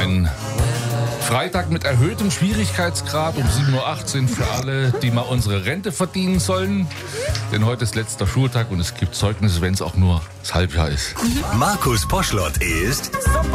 Ein Freitag mit erhöhtem Schwierigkeitsgrad um 7.18 Uhr für alle, die mal unsere Rente verdienen sollen. Denn heute ist letzter Schultag und es gibt Zeugnisse, wenn es auch nur das Halbjahr ist. Markus Poschlott ist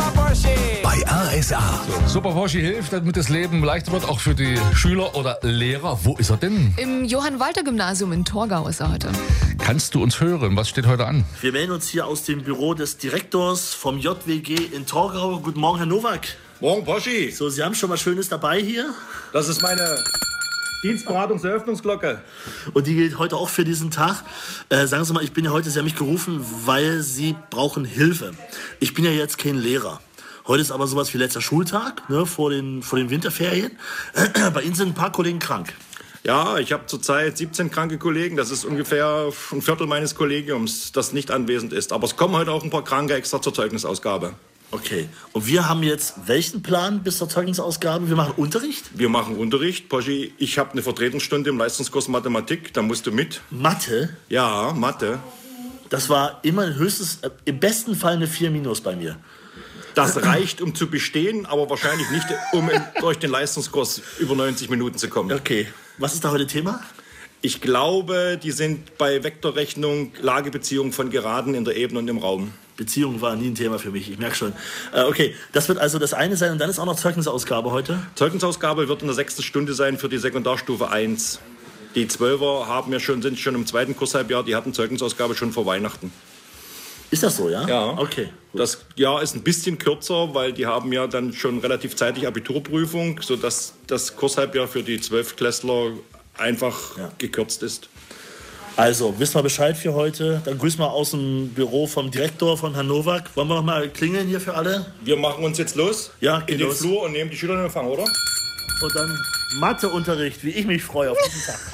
bei ASA. Super Porsche hilft, damit das Leben leichter wird, auch für die Schüler oder Lehrer. Wo ist er denn? Im Johann-Walter-Gymnasium in Torgau ist er heute. Kannst du uns hören? Was steht heute an? Wir melden uns hier aus dem Büro des Direktors vom JWG in Torgau. Guten Morgen, Herr Nowak. Morgen, Poschi. So, Sie haben schon was Schönes dabei hier. Das ist meine Dienstberatungseröffnungsglocke. Und die gilt heute auch für diesen Tag. Sagen Sie mal, ich bin ja heute, Sie haben mich gerufen, weil Sie brauchen Hilfe. Ich bin ja jetzt kein Lehrer. Heute ist aber sowas wie letzter Schultag, ne, vor den Winterferien. Bei Ihnen sind ein paar Kollegen krank. Ja, ich habe zurzeit 17 kranke Kollegen. Das ist ungefähr ein Viertel meines Kollegiums, das nicht anwesend ist. Aber es kommen heute auch ein paar Kranke extra zur Zeugnisausgabe. Okay, und wir haben jetzt welchen Plan bis zur Zeugnisausgabe? Wir machen Unterricht? Wir machen Unterricht. Poschi, ich habe eine Vertretungsstunde im Leistungskurs Mathematik. Da musst du mit. Mathe? Ja, Mathe. Das war immer höchstens, im besten Fall eine 4- bei mir. Das reicht, um zu bestehen, aber wahrscheinlich nicht, um durch den Leistungskurs über 90 Minuten zu kommen. Okay, was ist da heute Thema? Ich glaube, die sind bei Vektorrechnung Lagebeziehungen von Geraden in der Ebene und im Raum. Beziehung war nie ein Thema für mich, ich merke schon. Okay, das wird also das eine sein und dann ist auch noch Zeugnisausgabe heute? Zeugnisausgabe wird in der 6. Stunde sein für die Sekundarstufe 1. Die 12er sind schon im 2. Kurshalbjahr, die hatten Zeugnisausgabe schon vor Weihnachten. Ist das so, ja? Ja. Okay. Gut. Das Jahr ist ein bisschen kürzer, weil die haben ja dann schon relativ zeitig Abiturprüfung, sodass das Kurshalbjahr für die 12-Klässler einfach gekürzt ist. Also, wissen wir Bescheid für heute. Dann grüßen wir aus dem Büro vom Direktor von Herrn Nowak. Wollen wir noch mal klingeln hier für alle? Wir machen uns jetzt los In den Flur und nehmen die Schüler in Empfang, oder? Und dann Matheunterricht, wie ich mich freue auf diesen Tag.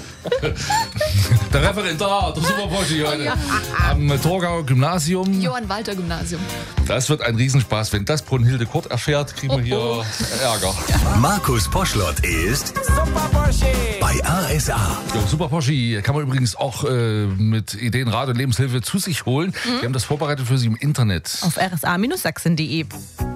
Der Referendar, der Super Porsche heute am Torgauer Gymnasium. Johann-Walter-Gymnasium. Das wird ein Riesenspaß. Wenn das Brunhilde Kurt erfährt, kriegen wir hier Ärger. Markus Poschlott ist bei ASA. Jo, Super Porsche kann man übrigens auch mit Ideen, Rat und Lebenshilfe zu sich holen. Wir haben das vorbereitet für Sie im Internet. Auf rsa-sachsen.de.